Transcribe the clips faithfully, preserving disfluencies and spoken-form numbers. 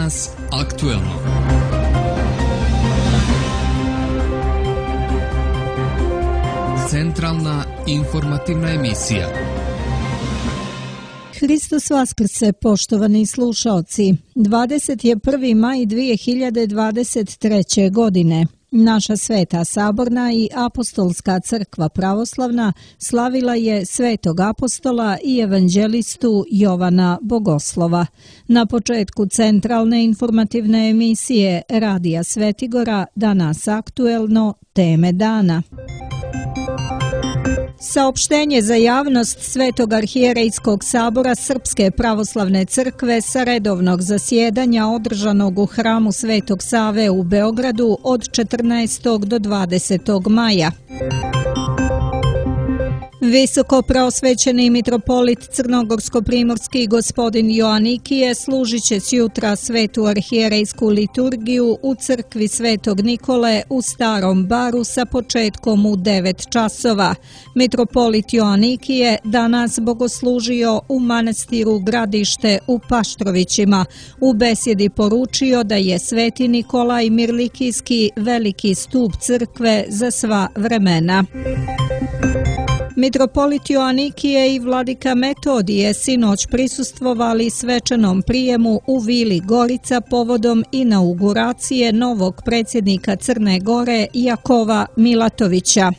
Danas aktuelno. Centralna informativna emisija. Hristos vaskrse, poštovani slušaoci. dvadeset prvi maj dvije hiljade dvadeset treće. godine. Naša Sveta Saborna i Apostolska crkva pravoslavna slavila je Svetog apostola i evanđelistu Jovana Bogoslova. Na početku centralne informativne emisije Radija Svetigora, danas aktuelno, teme dana. Saopštenje za javnost Svetog arhijerejskog sabora Srpske pravoslavne crkve sa redovnog zasjedanja održanog u hramu Svetog Save u Beogradu od četrnaestog do dvadesetog maja. Visoko preosvećeni mitropolit crnogorsko-primorski gospodin Joanikije služit će sjutra svetu arhijerejsku liturgiju u crkvi Svetog Nikole u Starom Baru sa početkom u devet časova. Mitropolit Joanikije danas bogoslužio u manastiru Gradište u Paštrovićima. U besjedi poručio da je Sveti Nikolaj Mirlikijski veliki stup crkve za sva vremena. Mitropolit Joanikije i vladika Metodije sinoć prisustvovali svečanom prijemu u Vili Gorica povodom inauguracije novog predsjednika Crne Gore Jakova Milatovića.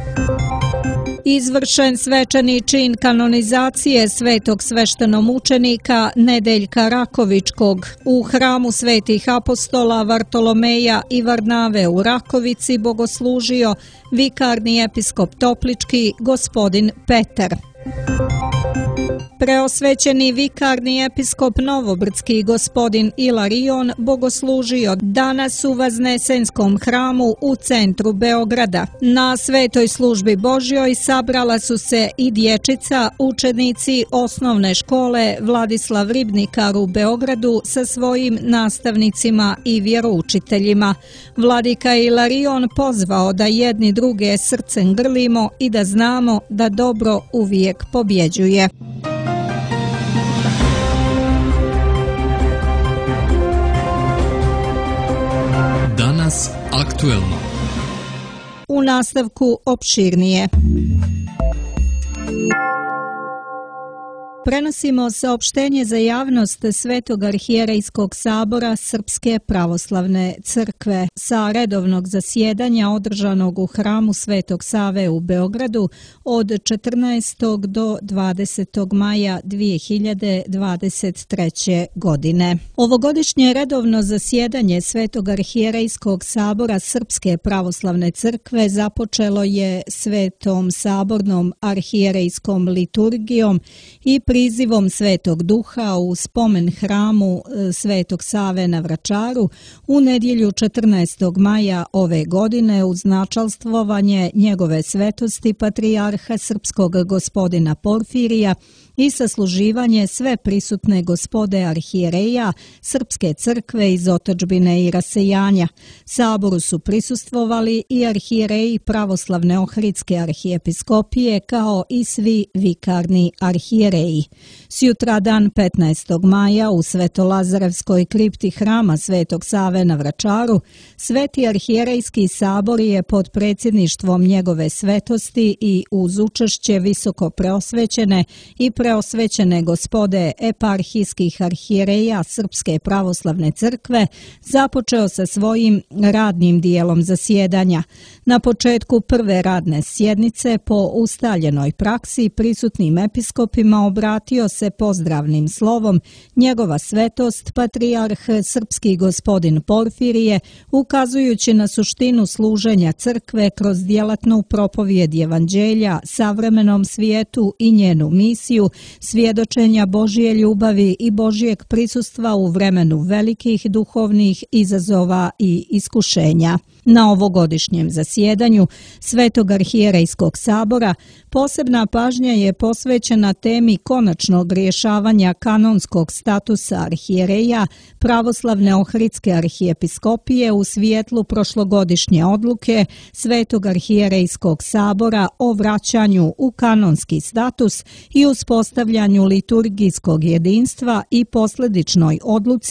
Izvršen svečani čin kanonizacije svetog sveštenomučenika Nedeljka Rakovičkog u hramu svetih apostola Vartolomeja i Varnave u Rakovici bogoslužio vikarni episkop Toplički gospodin Petar. Preosvećeni vikarni episkop Novobrdski gospodin Ilarion bogoslužio danas u Vaznesenskom hramu u centru Beograda. Na svetoj službi Božjoj sabrala su se i dječica, učenici osnovne škole Vladislav Ribnikar u Beogradu sa svojim nastavnicima i vjeroučiteljima. Vladika Ilarion pozvao da jedni druge srcem grlimo i da znamo da dobro uvijek pobjeđuje. Danas aktuelno. U nastavku opširnije. Prenosimo saopštenje za javnost Svetog arhijerejskog sabora Srpske pravoslavne crkve sa redovnog zasjedanja održanog u hramu Svetog Save u Beogradu od četrnaestog do dvadesetog maja dvije hiljade dvadeset treće. godine. Ovogodišnje redovno zasjedanje Svetog arhijerejskog sabora Srpske pravoslavne crkve započelo je Svetom sabornom arhijerejskom liturgijom i prizivom Svetog Duha u spomen hramu Svetog Save na Vračaru u nedjelju četrnaestog maja ove godine uz načalstvovanje njegove svetosti patrijarha srpskog gospodina Porfirija i sasluživanje sve prisutne gospode arhijereja Srpske crkve iz otadžbine i rasejanja. Saboru su prisustvovali i arhijereji pravoslavne Ohridske arhijepiskopije kao i svi vikarni arhijereji. Sjutra dan petnaestog maja u Svetolazarevskoj kripti hrama Svetog Save na Vračaru Sveti arhijerejski sabor je pod predsjedništvom njegove svetosti i uz učešće visoko preosvećene i preosvećene gospode eparhijskih arhijereja Srpske pravoslavne crkve započeo sa svojim radnim dijelom zasjedanja. Na početku prve radne sjednice po ustaljenoj praksi prisutnim episkopima obratio se pozdravnim slovom njegova svetost patrijarh srpski gospodin Porfirije, ukazujući na suštinu služenja crkve kroz djelatnu propovijed evanđelja savremenom svijetu i njenu misiju svjedočenja Božje ljubavi i Božjeg prisustva u vremenu velikih duhovnih izazova i iskušenja. Na ovogodišnjem zasjedanju Svetog arhijerejskog sabora posebna pažnja je posvećena temi konačnog rješavanja kanonskog statusa arhijereja pravoslavne Ohridske arhijepiskopije u svijetlu prošlogodišnje odluke Svetog arhijerejskog sabora o vraćanju u kanonski status i uspostavljanju liturgijskog jedinstva i posljedičnoj odluci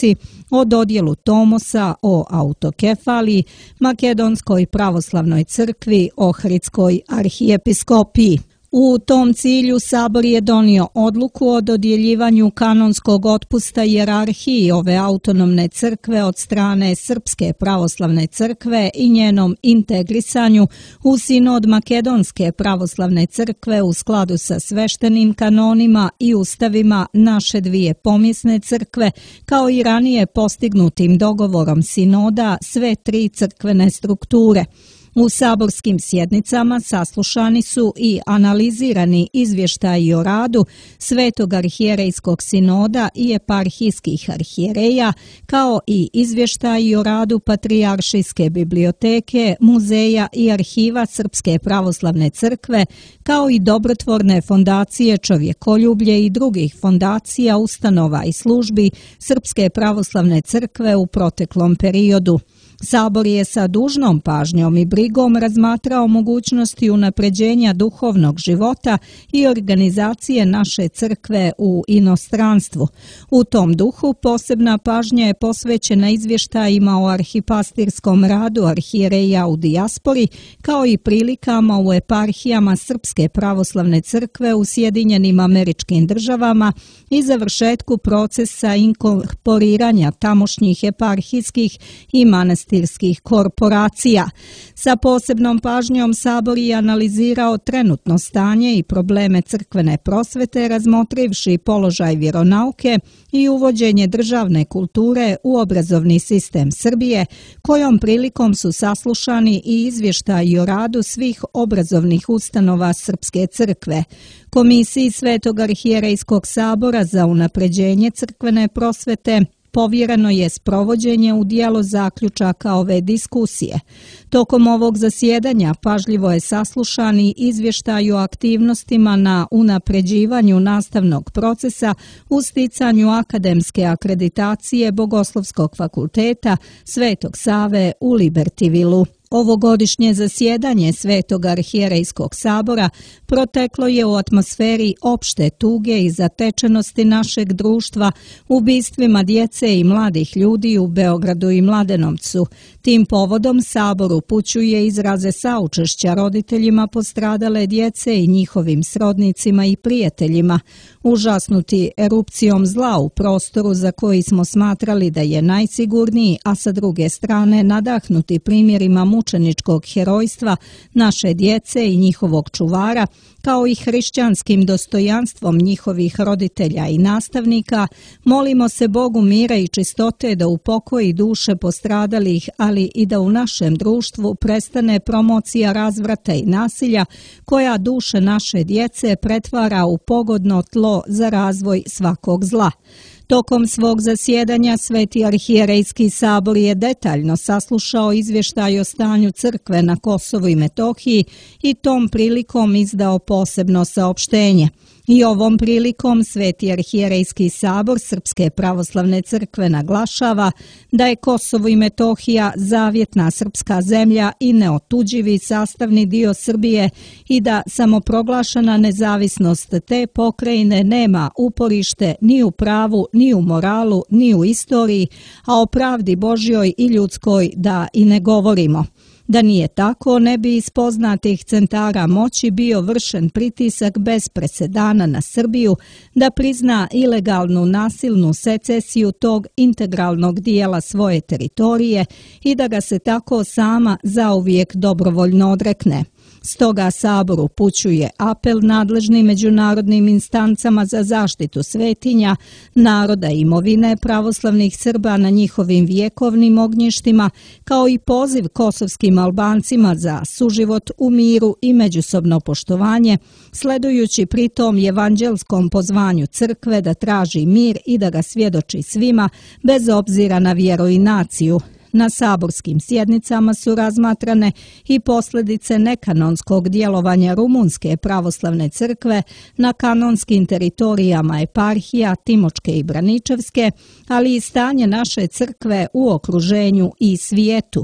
o dodjelu tomosa o autokefaliji, Makedonskoj pravoslavnoj crkvi, Ohridskoj arhijepiskopiji. U tom cilju Sabor je donio odluku o dodjeljivanju kanonskog otpusta hijerarhiji ove autonomne crkve od strane Srpske pravoslavne crkve i njenom integrisanju u sinod Makedonske pravoslavne crkve u skladu sa sveštenim kanonima i ustavima naše dvije pomjesne crkve, kao i ranije postignutim dogovorom sinoda sve tri crkvene strukture. U saborskim sjednicama saslušani su i analizirani izvještaji o radu Svetog arhijerejskog sinoda i eparhijskih arhijereja, kao i izvještaji o radu Patrijaršijske biblioteke, muzeja i arhiva Srpske pravoslavne crkve, kao i dobrotvorne fondacije Čovjekoljublje i drugih fondacija, ustanova i službi Srpske pravoslavne crkve u proteklom periodu. Sabor je sa dužnom pažnjom i brigom razmatrao mogućnosti unapređenja duhovnog života i organizacije naše crkve u inostranstvu. U tom duhu posebna pažnja je posvećena izvještajima o arhipastirskom radu arhijereja u dijaspori, kao i prilikama u eparhijama Srpske pravoslavne crkve u Sjedinjenim Američkim Državama i završetku procesa inkorporiranja tamošnjih eparhijskih i manastirskih korporacija. Sa posebnom pažnjom Sabor je analizirao trenutno stanje i probleme crkvene prosvete, razmotrivši položaj vjeronauke i uvođenje državne kulture u obrazovni sistem Srbije, kojom prilikom su saslušani i izvještaji o radu svih obrazovnih ustanova Srpske crkve. Komisiji Svetog arhijerejskog sabora za unapređenje crkvene prosvete povjereno je sprovođenje u djelo zaključaka ove diskusije. Tokom ovog zasjedanja pažljivo je saslušan i izvještaj o aktivnostima na unapređivanju nastavnog procesa u sticanju akademske akreditacije Bogoslovskog fakulteta Svetog Save u Libertivilu. Ovogodišnje zasjedanje Svetog arhijerejskog sabora proteklo je u atmosferi opšte tuge i zatečenosti našeg društva ubistvima djece i mladih ljudi u Beogradu i Mladenovcu. Tim povodom Sabor upućuje izraze saučešća roditeljima postradale djece i njihovim srodnicima i prijateljima, užasnuti erupcijom zla u prostoru za koji smo smatrali da je najsigurniji, a sa druge strane nadahnuti primjerima mučeničkog herojstva naše djece i njihovog čuvara, kao i hrišćanskim dostojanstvom njihovih roditelja i nastavnika, molimo se Bogu mira i čistote da upokoji duše postradalih, ali i da u našem društvu prestane promocija razvrata i nasilja koja duše naše djece pretvara u pogodno tlo za razvoj svakog zla. Tokom svog zasjedanja Sveti arhijerejski sabor je detaljno saslušao izvještaj o stanju crkve na Kosovu i Metohiji i tom prilikom izdao posebno saopštenje. I ovom prilikom Sveti arhijerejski sabor Srpske pravoslavne crkve naglašava da je Kosovo i Metohija zavjetna srpska zemlja i neotuđivi sastavni dio Srbije i da samoproglašena nezavisnost te pokrajine nema uporište ni u pravu, ni u moralu, ni u istoriji, a o pravdi Božjoj i ljudskoj da i ne govorimo. Da nije tako, ne bi iz poznatih centara moći bio vršen pritisak bez presedana na Srbiju da prizna ilegalnu nasilnu secesiju tog integralnog dijela svoje teritorije i da ga se tako sama zauvijek dobrovoljno odrekne. Stoga Sabor upućuje apel nadležnim međunarodnim instancama za zaštitu svetinja, naroda i imovine pravoslavnih Srba na njihovim vjekovnim ognjištima, kao i poziv kosovskim Albancima za suživot u miru i međusobno poštovanje, sledujući pritom evanđelskom pozvanju crkve da traži mir i da ga svjedoči svima, bez obzira na vjeru i naciju. Na saborskim sjednicama su razmatrane i posljedice nekanonskog djelovanja Rumunske pravoslavne crkve na kanonskim teritorijama eparhija Timočke i Braničevske, ali i stanje naše crkve u okruženju i svijetu.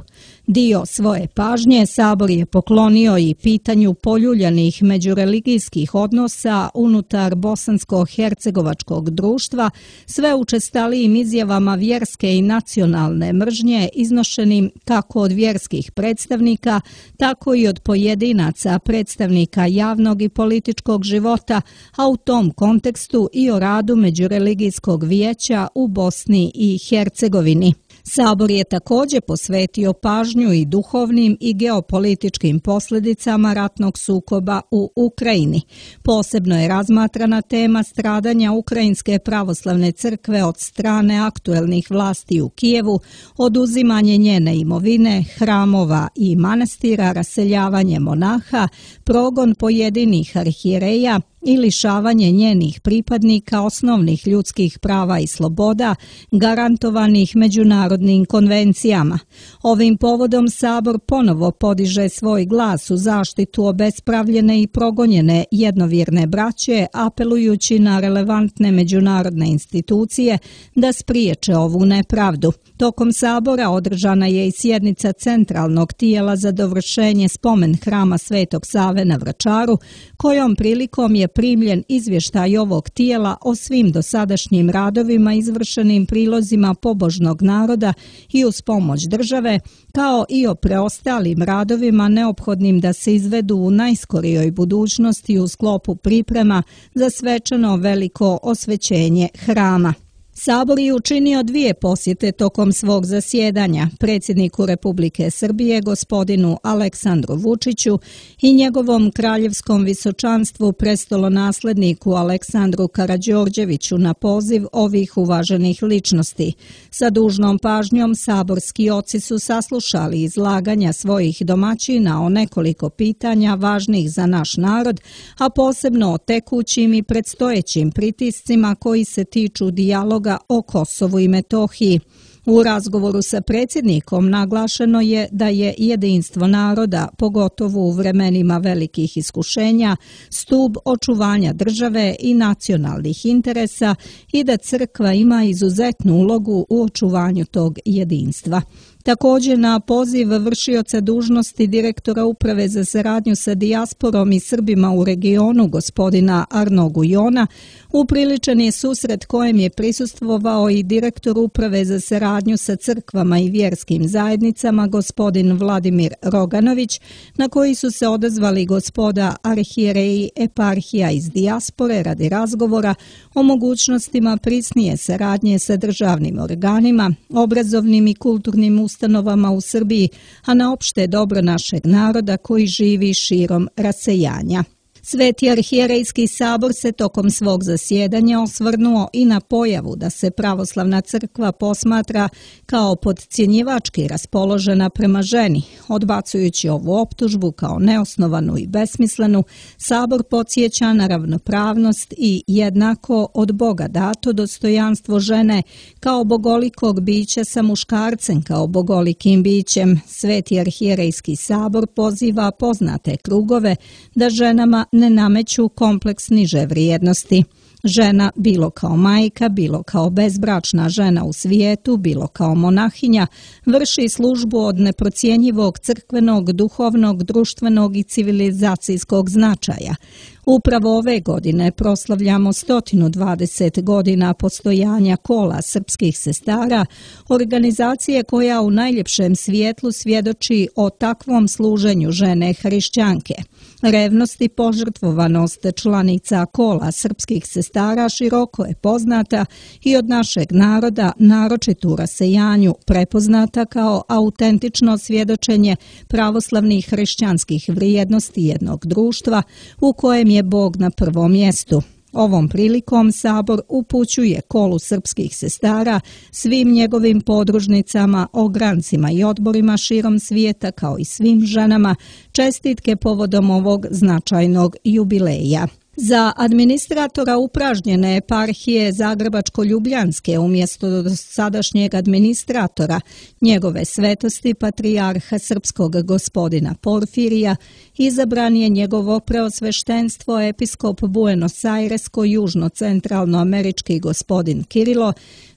Dio svoje pažnje Sabor je poklonio i pitanju poljuljanih međureligijskih odnosa unutar bosansko-hercegovačkog društva, sve učestalijim izjavama vjerske i nacionalne mržnje iznošenim kako od vjerskih predstavnika, tako i od pojedinaca predstavnika javnog i političkog života, a u tom kontekstu i o radu Međureligijskog vijeća u Bosni i Hercegovini. Sabor je također posvetio pažnju i duhovnim i geopolitičkim posljedicama ratnog sukoba u Ukrajini. Posebno je razmatrana tema stradanja Ukrajinske pravoslavne crkve od strane aktuelnih vlasti u Kijevu, oduzimanje njene imovine, hramova i manastira, raseljavanje monaha, progon pojedinih arhijereja i lišavanje njenih pripadnika osnovnih ljudskih prava i sloboda garantovanih međunarodnim konvencijama. Ovim povodom Sabor ponovo podiže svoj glas u zaštitu obespravljene i progonjene jednovjerne braće, apelujući na relevantne međunarodne institucije da spriječe ovu nepravdu. Tokom Sabora održana je i sjednica centralnog tijela za dovršenje spomen hrama Svetog Save na Vračaru, kojom prilikom je primljen izvještaj ovog tijela o svim dosadašnjim radovima izvršenim prilozima pobožnog naroda i uz pomoć države, kao i o preostalim radovima neophodnim da se izvedu u najskorijoj budućnosti u sklopu priprema za svečano veliko osvećenje hrama. Sabor je učinio dvije posjete tokom svog zasjedanja, predsjedniku Republike Srbije gospodinu Aleksandru Vučiću i njegovom kraljevskom visočanstvu prestolonasledniku Aleksandru Karađorđeviću na poziv ovih uvaženih ličnosti. Sa dužnom pažnjom saborski oci su saslušali izlaganja svojih domaćina o nekoliko pitanja važnih za naš narod, a posebno o tekućim i predstojećim pritiscima koji se tiču dijaloga o Kosovu i Metohiji. U razgovoru sa predsjednikom naglašeno je da je jedinstvo naroda, pogotovo u vremenima velikih iskušenja, stub očuvanja države i nacionalnih interesa i da crkva ima izuzetnu ulogu u očuvanju tog jedinstva. Također na poziv vršioca dužnosti direktora Uprave za saradnju sa dijasporom i Srbima u regionu gospodina Arno Gujona upriličen je susret kojem je prisustvovao i direktor Uprave za saradnju sa crkvama i vjerskim zajednicama gospodin Vladimir Roganović, na koji su se odazvali gospoda arhijereji eparhija iz dijaspore radi razgovora o mogućnostima prisnije saradnje sa državnim organima, obrazovnim i kulturnim ustanovama u Srbiji, a na opšte dobro našeg naroda koji živi širom rasejanja. Sveti arhijerejski sabor se tokom svog zasjedanja osvrnuo i na pojavu da se pravoslavna crkva posmatra kao podcjenjivački raspoložena prema ženi. Odbacujući ovu optužbu kao neosnovanu i besmislenu, sabor podsjeća na ravnopravnost i jednako od Boga dato dostojanstvo žene kao bogolikog bića sa muškarcem kao bogolikim bićem. Sveti arhijerejski sabor poziva poznate krugove da ženama ne nameću kompleks niže vrijednosti. Žena, bilo kao majka, bilo kao bezbračna žena u svijetu, bilo kao monahinja, vrši službu od neprocjenjivog crkvenog, duhovnog, društvenog i civilizacijskog značaja. Upravo ove godine proslavljamo sto dvadeset godina postojanja Kola srpskih sestara, organizacije koja u najljepšem svijetlu svjedoči o takvom služenju žene hrišćanke. Revnost i požrtvovanost članica Kola srpskih sestara široko je poznata i od našeg naroda, naročito u rasejanju, prepoznata kao autentično svjedočenje pravoslavnih hrišćanskih vrijednosti jednog društva u kojem je Bog na prvom mjestu. Ovom prilikom Sabor upućuje Kolu srpskih sestara, svim njegovim podružnicama, ograncima i odborima širom svijeta kao i svim ženama čestitke povodom ovog značajnog jubileja. Za administratora upražnjene eparhije Zagrebačko-Ljubljanske umjesto dosadašnjeg administratora njegove svetosti patrijarha srpskog gospodina Porfirija izabran je njegovo preosveštenstvo episkop Buenos Airesko južno-centralno američki gospodin Kirilo,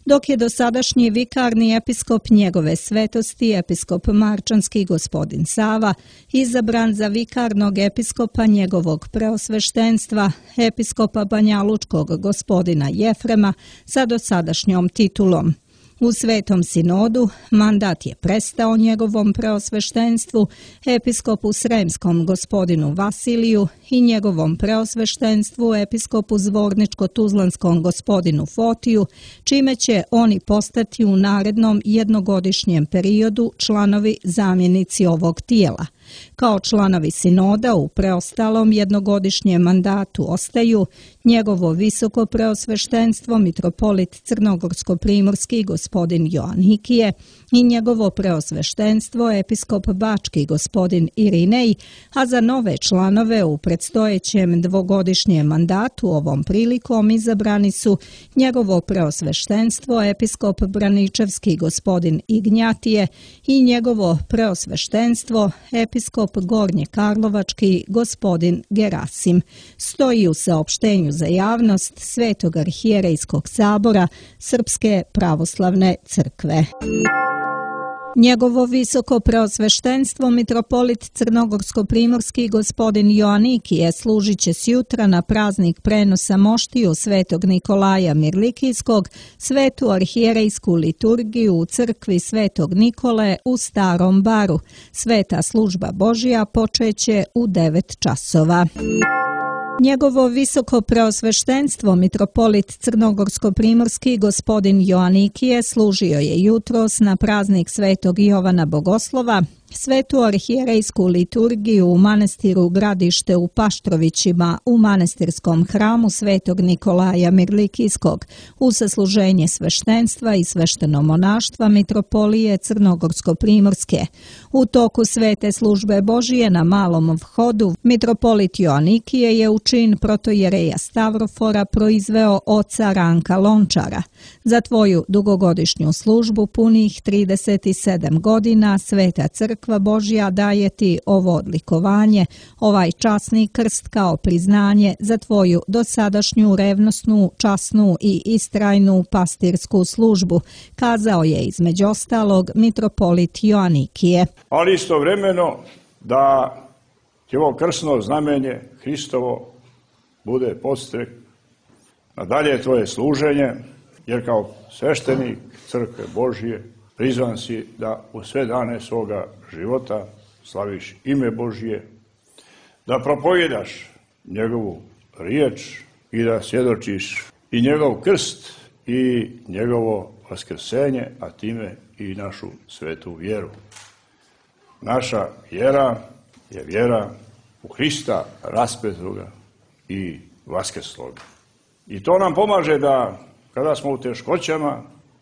dok je dosadašnji vikarni episkop njegove svetosti, episkop Marčanski gospodin Sava, izabran za vikarnog episkopa njegovog preosveštenstva, episkopa Banjalučkog gospodina Jefrema sa dosadašnjom titulom. U Svetom sinodu mandat je prestao njegovom preosveštenstvu, episkopu Sremskom gospodinu Vasiliju i njegovom preosveštenstvu, episkopu Zvorničko-Tuzlanskom gospodinu Fotiju, čime će oni postati u narednom jednogodišnjem periodu članovi zamjenici ovog tijela. Kao članovi sinoda u preostalom jednogodišnjem mandatu ostaju njegovo visoko preosveštenstvo mitropolit Crnogorsko-primorski gospodin Joanikije i njegovo preosveštenstvo episkop Bački gospodin Irinej, a za nove članove u predstojećem dvogodišnjem mandatu ovom prilikom izabrani su njegovo preosveštenstvo episkop Braničevski gospodin Ignjatije i njegovo preosveštenstvo episkop Gornje Karlovački gospodin Gerasim. Stoji u saopštenju za javnost Svetog arhijerejskog sabora Srpske pravoslavne crkve. Njegovo visoko preosveštenstvo mitropolit Crnogorsko-primorski gospodin Joanikije služit će sjutra na praznik prenosa moštiju Svetog Nikolaja Mirlikijskog, svetu arhijerejsku liturgiju u crkvi Svetog Nikole u Starom Baru. Sveta služba Božja počeće u devet časova. Njegovo visoko preosveštenstvo mitropolit Crnogorsko-primorski gospodin Joanikije služio je jutros na praznik Svetog Jovana Bogoslova, svetu arhijerejsku liturgiju u manastiru Gradište u Paštrovićima u manastirskom hramu Svetog Nikolaja Mirlikijskog u sasluženje sveštenstva i sveštenomonaštva mitropolije Crnogorsko-primorske. U toku svete službe Božije na malom vhodu mitropolit Joanikije je u čin protojereja Stavrofora proizveo oca Ranka Lončara. Za tvoju dugogodišnju službu punih trideset sedam godina Sveta crkva Božja daje ti ovo odlikovanje, ovaj časni krst kao priznanje za tvoju dosadašnju revnosnu, časnu i istrajnu pastirsku službu, kazao je između ostalog mitropolit Joanikije. Ali istovremeno da ti ovo krsno znamenje Hristovo bude podstrek na dalje tvoje služenje, jer kao sveštenik crkve Božje prizvan si da u sve dane svoga života slaviš ime Božje, da propovjedaš njegovu riječ i da svjedočiš i njegov krst i njegovo vaskrsenje, a time i našu svetu vjeru. Naša vjera je vjera u Hrista raspetoga i vaskrsloga. I to nam pomaže da kada smo u teškoćama,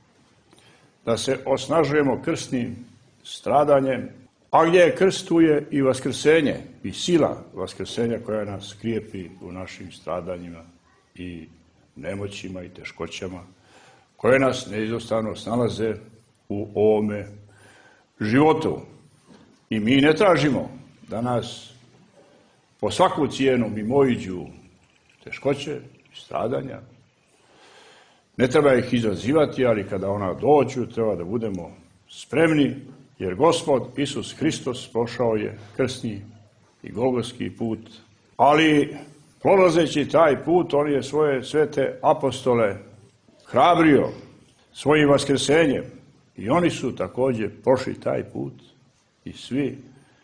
da se osnažujemo krstnim stradanjem, a gdje je krst, tu je i vaskrsenje i sila vaskrsenja koja nas krijepi u našim stradanjima i nemoćima i teškoćama, koje nas neizostavno snalaze u ovome životu. I mi ne tražimo da nas po svaku cijenu mimoiđu teškoće i stradanja. Ne treba ih izazivati, ali kada ona dođu, treba da budemo spremni, jer Gospod Isus Hristos prošao je krsni i golgotski put. Ali prolazeći taj put, on je svoje svete apostole hrabrio svojim vaskrsenjem. I oni su također prošli taj put i svi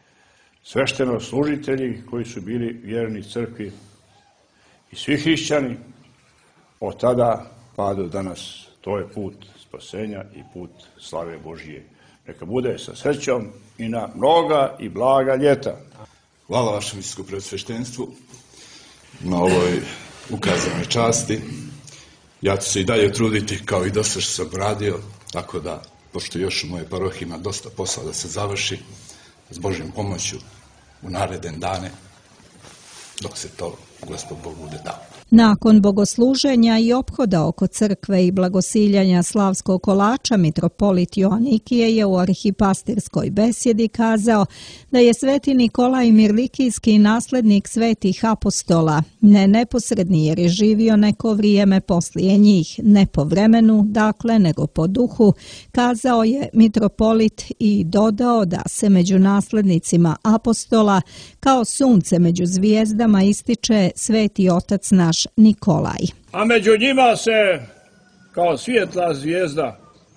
sveštenoslужitelji koji su bili vjerni crkvi i svi hrišćani od tada pa do danas. To je put spasenja i put slave Božije. Neka bude sa srećom i na mnoga i blaga ljeta. Hvala vašem visokom preosveštenstvu na ovoj ukazanoj časti. Ja ću se i dalje truditi kao i do sada što sam radio, tako da, pošto još u moje parohiji ima dosta posla da se završi, s Božjom pomoću u naredne dane, dok se to Gospod Bog bude tamo. Nakon bogosluženja i ophoda oko crkve i blagosiljanja slavskog kolača, mitropolit Joanikije je u arhipastirskoj besjedi kazao da je sveti Nikolaj Mirlikijski naslednik svetih apostola, ne neposredni jer je živio neko vrijeme poslije njih, ne po vremenu, dakle, nego po duhu, kazao je mitropolit i dodao da se među naslednicima apostola kao sunce među zvijezdama ističe sveti otac naš Nikolaj. A među njima se kao svjetla zvijezda,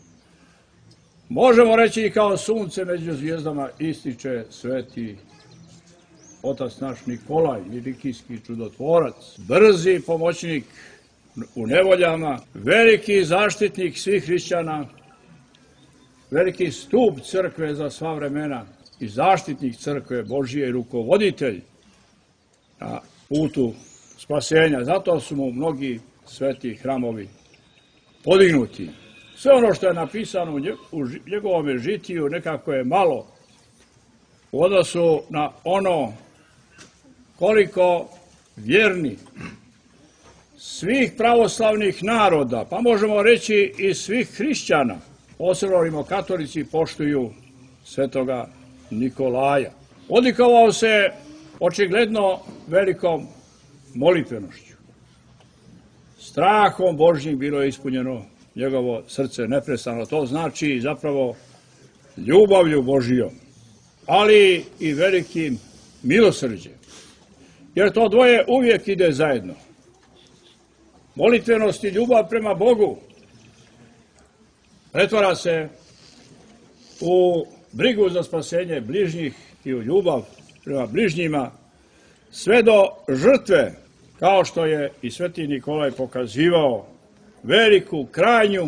možemo reći i kao sunce među zvijezdama, ističe sveti otac naš Nikolaj, Mirlikijski čudotvorac, brzi pomoćnik u nevoljama, veliki zaštitnik svih hrišćana, veliki stup crkve za sva vremena i zaštitnik crkve Božije i rukovoditelj na putu spasenja. Zato su mu mnogi sveti hramovi podignuti. Sve ono što je napisano u njegovom žitiju nekako je malo u odnosu na ono koliko vjerni svih pravoslavnih naroda, pa možemo reći i svih hrišćana, posebno katolici, poštuju svetoga Nikolaja. Odlikovao se očigledno velikom molitvenošću. Strahom Božjim bilo je ispunjeno njegovo srce neprestano. To znači zapravo ljubavlju Božijom, ali i velikim milosrđem. Jer to dvoje uvijek ide zajedno. Molitvenost i ljubav prema Bogu pretvara se u brigu za spasenje bližnjih i u ljubav prema bližnjima, sve do žrtve, kao što je i sveti Nikolaj pokazivao veliku, krajnju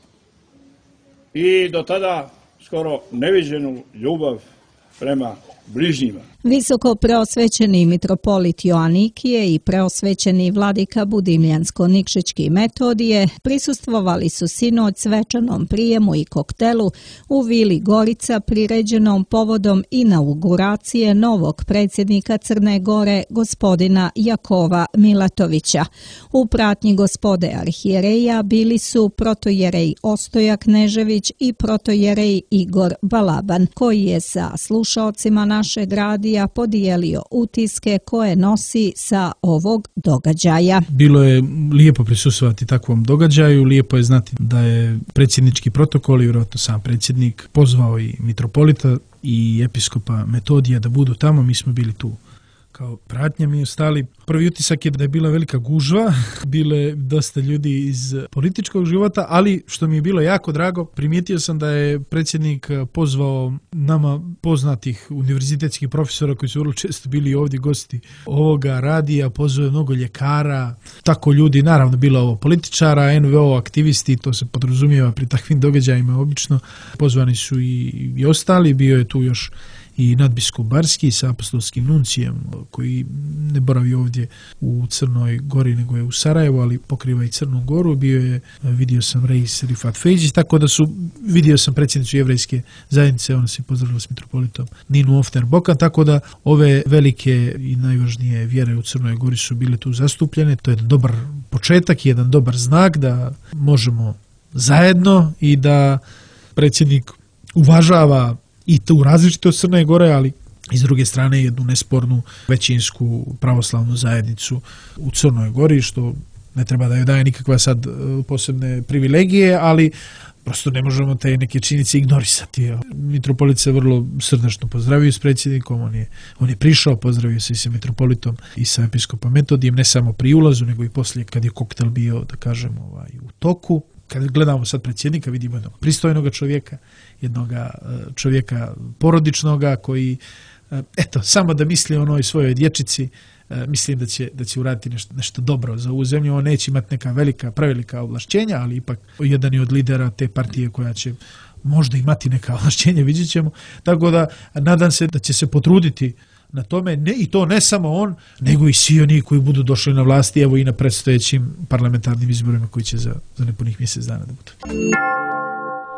i do tada skoro neviđenu ljubav prema bližnjima. Visoko preosvećeni mitropolit Joanikije i preosvećeni vladika Budimljansko-Nikšićki Metodije prisustvovali su sinoć svečanom prijemu i koktelu u Vili Gorica priređenom povodom inauguracije novog predsjednika Crne Gore, gospodina Jakova Milatovića. U pratnji gospode arhijereja bili su protojerej Ostoja Knežević i protojerej Igor Balaban, koji je sa slušaocima našeg radija podijelio utiske koje nosi sa ovog događaja. Bilo je lijepo prisustvovati takvom događaju, lijepo je znati da je predsjednički protokol i vjerojatno sam predsjednik pozvao i mitropolita i episkopa Metodija da budu tamo. Mi smo bili tu kao pratnja, mi ostali. Prvi utisak je da je bila velika gužva, bilo je dosta ljudi iz političkog života, ali što mi je bilo jako drago, primijetio sam da je predsjednik pozvao nama poznatih univerzitetskih profesora koji su vrlo često bili ovdje gosti ovoga radija, pozvao je mnogo ljekara, tako ljudi, naravno bilo ovo političara, en ve o aktivisti, to se podrazumijeva pri takvim događajima obično, pozvani su i, i ostali, bio je tu još i nadbiskup Barski sa apostolskim nuncijem koji ne boravi ovdje u Crnoj Gori nego je u Sarajevu, ali pokriva i Crnu Goru. Bio je, vidio sam Reis Rifat Fejđić, tako da su, vidio sam predsjednicu jevrejske zajednice, ona se pozdravila s mitropolitom Ninu Ofner Bokan, tako da ove velike i najvažnije vjere u Crnoj Gori su bile tu zastupljene. To je jedan dobar početak, jedan dobar znak da možemo zajedno i da predsjednik uvažava i tu različitost Crne Gore, ali i s druge strane jednu nespornu većinsku pravoslavnu zajednicu u Crnoj Gori, što ne treba da joj daje nikakva sad posebne privilegije, ali prosto ne možemo te neke činjenice ignorisati. Mitropolit se vrlo srdačno pozdravio s predsjednikom, on je, on je prišao, pozdravio se i sa mitropolitom i sa episkopom Metodijem, ne samo pri ulazu, nego i poslije kad je koktel bio, da kažem, ovaj, u toku. Kad gledamo sad predsjednika, vidimo jednog pristojnog čovjeka, jednog čovjeka porodičnoga koji, eto, samo da misli o onoj svojoj dječici, mislim da će, da će uraditi nešto, nešto dobro za ovu zemlju. On neće imati neka velika, prevelika ovlašćenja, ali ipak jedan je od lidera te partije koja će možda imati neka ovlašćenja, vidjet ćemo. Tako da nadam se da će se potruditi na tome, ne, i to ne samo on, nego i svi oni koji budu došli na vlasti, evo i na predstojećim parlamentarnim izborima koji će za, za nepunih mjesec dana da budu.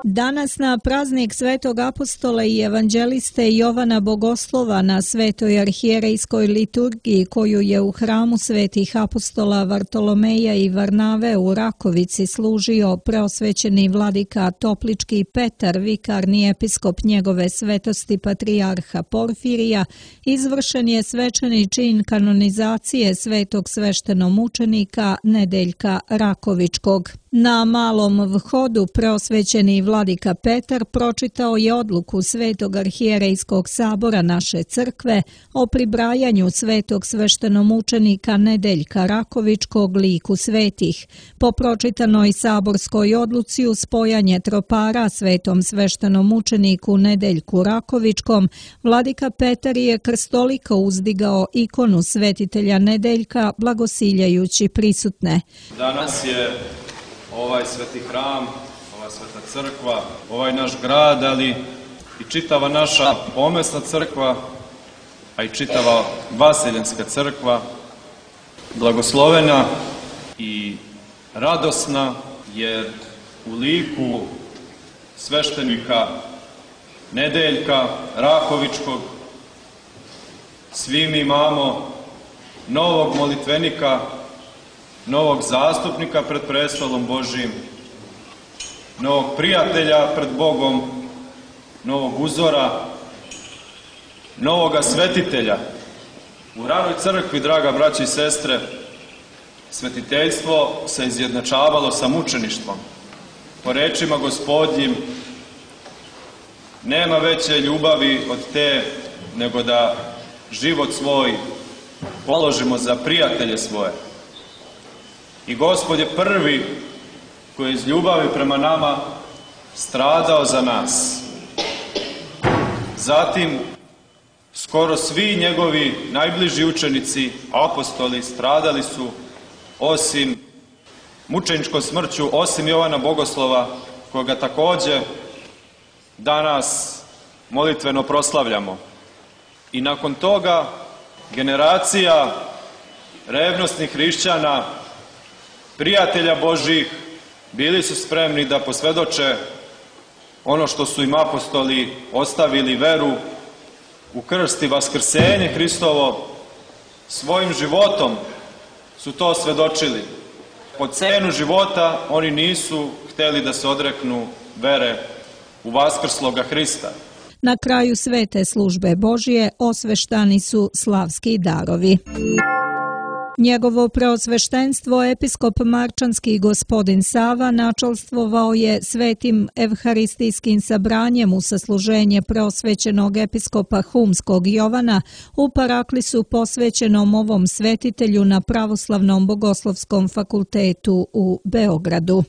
Danas na praznik Svetog apostola i evanđeliste Jovana Bogoslova na Svetoj arhijerejskoj liturgiji koju je u hramu Svetih apostola Vartolomeja i Varnave u Rakovici služio preosvećeni vladika Toplički Petar, vikarni episkop njegove svetosti patrijarha Porfirija, izvršen je svečani čin kanonizacije svetog sveštenomučenika Nedeljka Rakovičkog. Na malom vhodu preosvećeni vladika Petar pročitao je odluku Svetog arhijerejskog sabora naše crkve o pribrajanju svetog sveštenomučenika Nedeljka Rakovičkog liku svetih. Po pročitanoj saborskoj odluci u spojanje tropara svetom sveštenomučeniku Nedeljku Rakovičkom, vladika Petar je krstoliko uzdigao ikonu svetitelja Nedeljka blagosiljajući prisutne. Danas je ovaj sveti hram, ova sveta crkva, ovaj naš grad, ali i čitava naša pomesna crkva, a i čitava Vaseljenska crkva, blagoslovena i radosna, jer u liku sveštenika Nedeljka Rakovičkog svi mi imamo novog molitvenika, novog zastupnika pred prestolom Božijim, novog prijatelja pred Bogom, novog uzora, novoga svetitelja. U ranoj crkvi, draga braća i sestre, svetiteljstvo se izjednačavalo sa mučeništvom. Po rečima Gospodnjim, nema veće ljubavi od te nego da život svoj položimo za prijatelje svoje. I Gospod je prvi koji je iz ljubavi prema nama stradao za nas. Zatim, skoro svi njegovi najbliži učenici, apostoli, stradali su osim mučeničkom smrću, osim Jovana Bogoslova, koga također danas molitveno proslavljamo. I nakon toga generacija revnosnih hrišćana, prijatelja Božih, bili su spremni da posvedoče ono što su im apostoli ostavili, veru u krst i vaskrsenje Hristovo. Svojim životom su to svedočili. Po cenu života oni nisu hteli da se odreknu vere u vaskrsloga Hrista. Na kraju svete službe Božije osveštani su slavski darovi. Njegovo preosveštenstvo episkop Marčanski gospodin Sava načelstvovao je svetim evharistijskim sabranjem u sasluženje preosvećenog episkopa Humskog Jovana u paraklisu posvećenom ovom svetitelju na Pravoslavnom bogoslovskom fakultetu u Beogradu.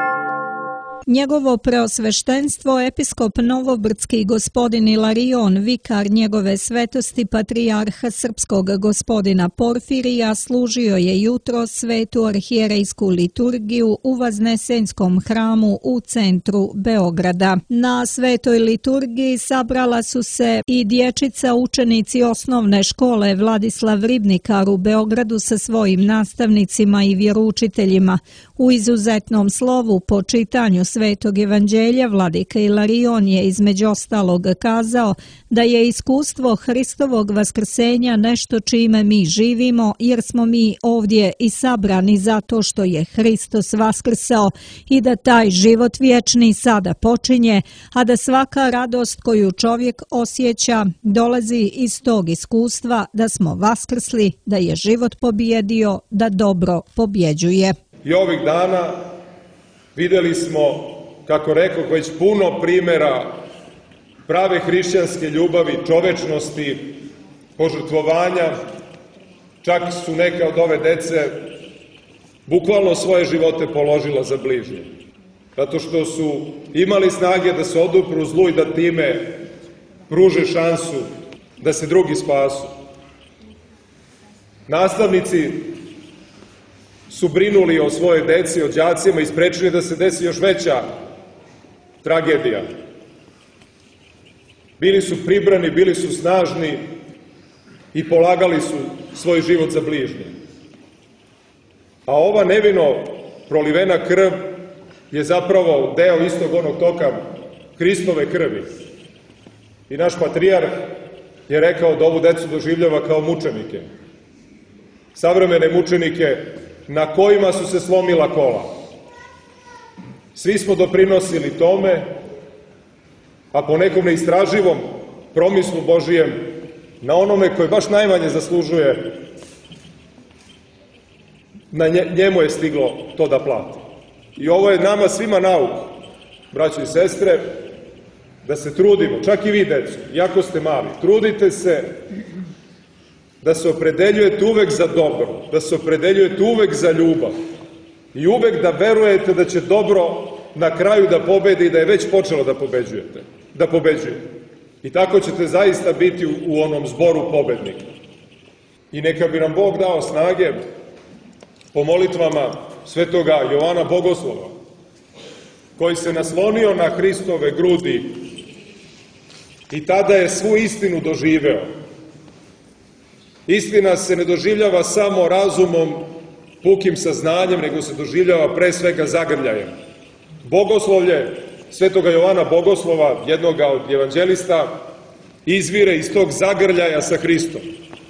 Njegovo preosveštenstvo episkop Novobrdski gospodin Ilarion, vikar njegove svetosti patrijarha srpskog gospodina Porfirija, služio je jutro svetu arhijerejsku liturgiju u Vaznesenskom hramu u centru Beograda. Na svetoj liturgiji sabrala su se i dječica učenici osnovne škole Vladislav Ribnikar u Beogradu sa svojim nastavnicima i vjeroučiteljima. U izuzetnom slovu po čitanju Svetog evanđelja vladika Ilarion je između ostalog kazao da je iskustvo Hristovog vaskrsenja nešto čime mi živimo, jer smo mi ovdje i sabrani zato što je Hristos vaskrsao i da taj život vječni sada počinje, a da svaka radost koju čovjek osjeća dolazi iz tog iskustva da smo vaskrsli, da je život pobjedio, da dobro pobjeđuje. I ovih dana vidjeli smo, kako rekao, već puno primjera prave hrišćanske ljubavi, čovečnosti, požrtvovanja. Čak su neka od ove dece bukvalno svoje živote položila za bližnje. Zato što su imali snage da se odupru zlu i da time pruže šansu da se drugi spasu. Nastavnici su brinuli o svojoj deci, o đacima i sprečili da se desi još veća tragedija. Bili su pribrani, bili su snažni i polagali su svoj život za bližnje. A ova nevino prolivena krv je zapravo deo istog onog toka Hristove krvi. I naš patrijarh je rekao da ovu decu doživljava kao mučenike. Savremene mučenike na kojima su se slomila kola. Svi smo doprinosili tome, a po nekom neistraživom promislu Božijem, na onome koji baš najmanje zaslužuje, na njemu je stiglo to da plati. I ovo je nama svima nauk, braćo i sestre, da se trudimo, čak i vi, deco, iako ste mali, trudite se da se opredeljujete uvek za dobro, da se opredeljujete uvek za ljubav i uvek da verujete da će dobro na kraju da pobedi i da je već počelo da pobeđujete, da pobeđujete. I tako ćete zaista biti u, u onom zboru pobednika. I neka bi nam Bog dao snage po molitvama svetoga Jovana Bogoslova, koji se naslonio na Hristove grudi i tada je svu istinu doživeo. Istina se ne doživljava samo razumom, pukim saznanjem, nego se doživljava pre svega zagrljajem. Bogoslovlje svetoga Jovana Bogoslova, jednoga od evanđelista, izvire iz tog zagrljaja sa Hristom.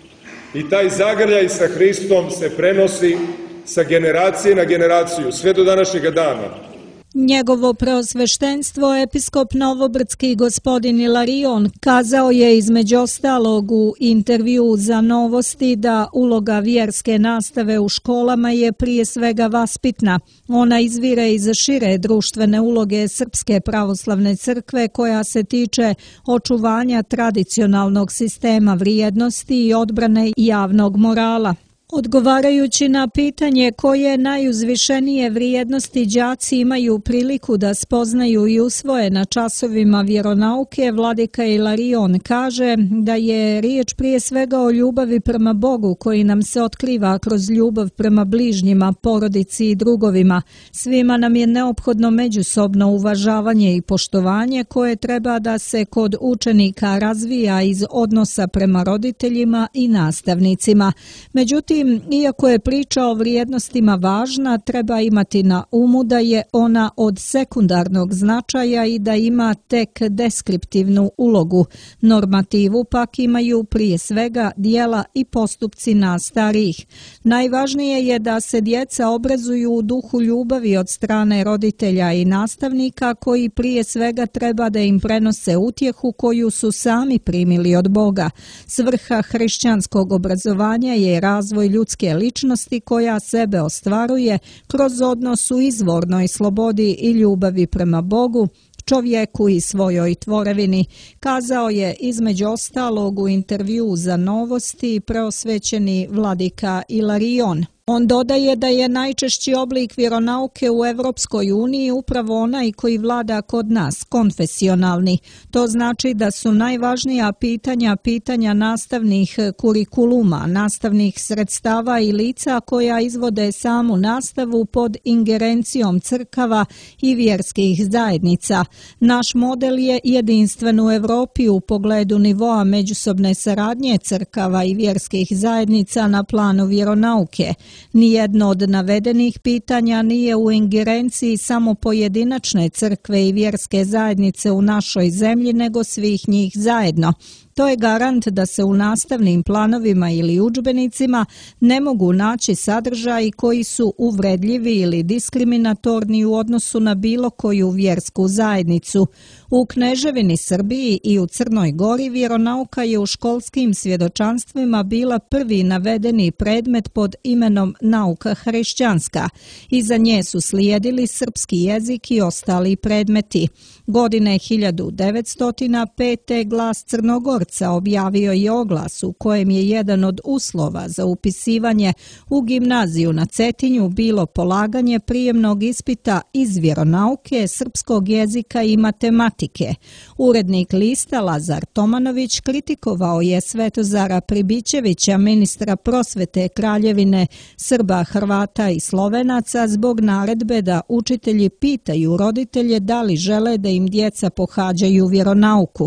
I taj zagrljaj sa Hristom se prenosi sa generacije na generaciju, sve do današnjeg dana. Njegovo preosveštenstvo, episkop Novobrdski gospodin Ilarion, kazao je između ostalog u intervju za Novosti da uloga vjerske nastave u školama je prije svega vaspitna. Ona izvire iz šire društvene uloge Srpske pravoslavne crkve koja se tiče očuvanja tradicionalnog sistema vrijednosti i odbrane javnog morala. Odgovarajući na pitanje koje najuzvišenije vrijednosti đaci imaju priliku da spoznaju i usvoje na časovima vjeronauke, vladika Ilarion kaže da je riječ prije svega o ljubavi prema Bogu koji nam se otkriva kroz ljubav prema bližnjima, porodici i drugovima. Svima nam je neophodno međusobno uvažavanje i poštovanje koje treba da se kod učenika razvija iz odnosa prema roditeljima i nastavnicima. Međutim, iako je priča o vrijednostima važna, treba imati na umu da je ona od sekundarnog značaja i da ima tek deskriptivnu ulogu. Normativu pak imaju prije svega dijela i postupci nas starijih. Najvažnije je da se djeca obrazuju u duhu ljubavi od strane roditelja i nastavnika koji prije svega treba da im prenose utjehu koju su sami primili od Boga. Svrha hrišćanskog obrazovanja je razvoj ljudske ličnosti koja sebe ostvaruje kroz odnos u izvornoj slobodi i ljubavi prema Bogu, čovjeku i svojoj tvorevini, kazao je između ostalog u intervju za Novosti preosvećeni vladika Ilarion. On dodaje da je najčešći oblik vjeronauke u Evropskoj uniji upravo onaj koji vlada kod nas, konfesionalni. To znači da su najvažnija pitanja pitanja nastavnih kurikuluma, nastavnih sredstava i lica koja izvode samu nastavu pod ingerencijom crkava i vjerskih zajednica. Naš model je jedinstven u Evropi u pogledu nivoa međusobne saradnje crkava i vjerskih zajednica na planu vjeronauke. Nijedno od navedenih pitanja nije u ingerenciji samo pojedinačne crkve i vjerske zajednice u našoj zemlji, nego svih njih zajedno. To je garant da se u nastavnim planovima ili udžbenicima ne mogu naći sadržaji koji su uvredljivi ili diskriminatorni u odnosu na bilo koju vjersku zajednicu. U Kneževini Srbiji i u Crnoj Gori vjeronauka je u školskim svjedočanstvima bila prvi navedeni predmet pod imenom nauka hrišćanska. Iza nje su slijedili srpski jezik i ostali predmeti. Godine hiljadu devetsto pete Glas Crnogorca objavio je oglas u kojem je jedan od uslova za upisivanje u gimnaziju na Cetinju bilo polaganje prijemnog ispita iz vjeronauke, srpskog jezika i matematike. Urednik lista Lazar Tomanović kritikovao je Svetozara Pribićevića, ministra prosvete Kraljevine Srba, Hrvata i Slovenaca, zbog naredbe da učitelji pitaju roditelje da li žele da im djeca pohađaju vjeronauku.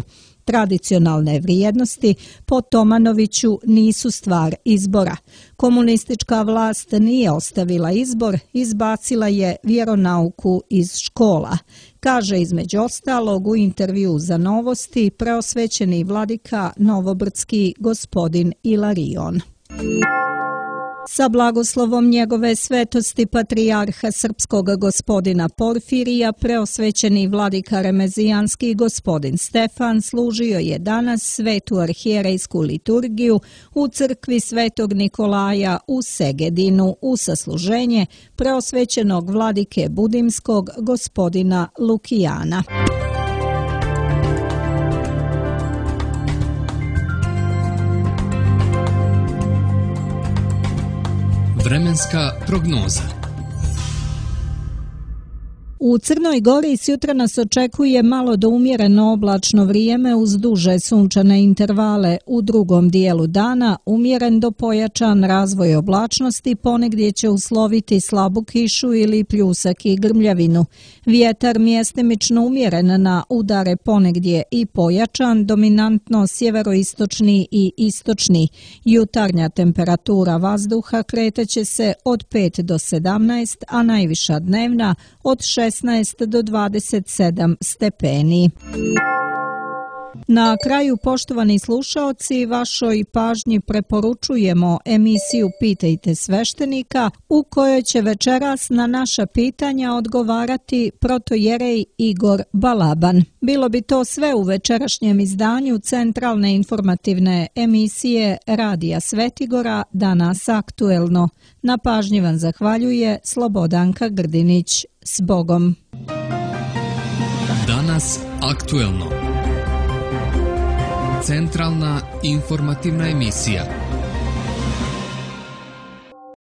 Tradicionalne vrijednosti po Tomanoviću nisu stvar izbora. Komunistička vlast nije ostavila izbor, izbacila je vjeronauku iz škola, kaže između ostalog u intervju za Novosti preosvećeni vladika novobrdski gospodin Ilarion. Sa blagoslovom njegove svetosti patrijarha srpskog gospodina Porfirija, preosvećeni vladika remezijanski gospodin Stefan služio je danas svetu arhijerejsku liturgiju u crkvi Svetog Nikolaja u Segedinu u sasluženje preosvećenog vladike budimskog gospodina Lukijana. Vremenska prognoza. U Crnoj Gori sjutra nas očekuje malo do umjereno oblačno vrijeme uz duže sunčane intervale. U drugom dijelu dana umjeren do pojačan razvoj oblačnosti, ponegdje će usloviti slabu kišu ili pljusak i grmljavinu. Vjetar mjestimično umjeren na udare ponegdje i pojačan, dominantno sjeveroistočni i istočni. Jutarnja temperatura vazduha kretaće se od pet do sedamnaest, a najviša dnevna od šesnaest do dvadeset sedam stepeni. Na kraju, poštovani slušaoci, vašoj pažnji preporučujemo emisiju Pitajte sveštenika, u kojoj će večeras na naša pitanja odgovarati protojerej Igor Balaban. Bilo bi to sve u večerašnjem izdanju centralne informativne emisije Radija Svetigora Danas aktuelno. Na pažnji vam zahvaljuje Slobodanka Grdinić. S Bogom. Danas aktuelno. Centralna informativna emisija.